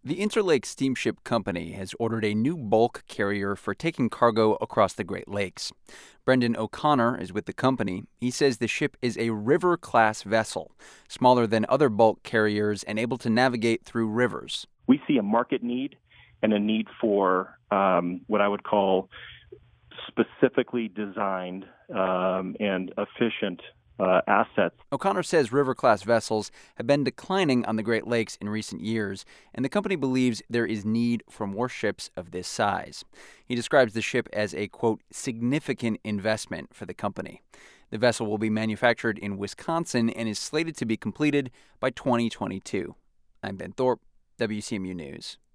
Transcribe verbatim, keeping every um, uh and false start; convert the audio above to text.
The Interlake Steamship Company has ordered a new bulk carrier for taking cargo across the Great Lakes. Brendan O'Connor is with the company. He says the ship is a river-class vessel, smaller than other bulk carriers and able to navigate through rivers. We see a market need and a need for um, what I would call specifically designed um, and efficient Uh, assets. O'Connor says river-class vessels have been declining on the Great Lakes in recent years, and the company believes there is need for more ships of this size. He describes the ship as a, quote, significant investment for the company. The vessel will be manufactured in Wisconsin and is slated to be completed by twenty twenty-two. I'm Ben Thorpe, W C M U News.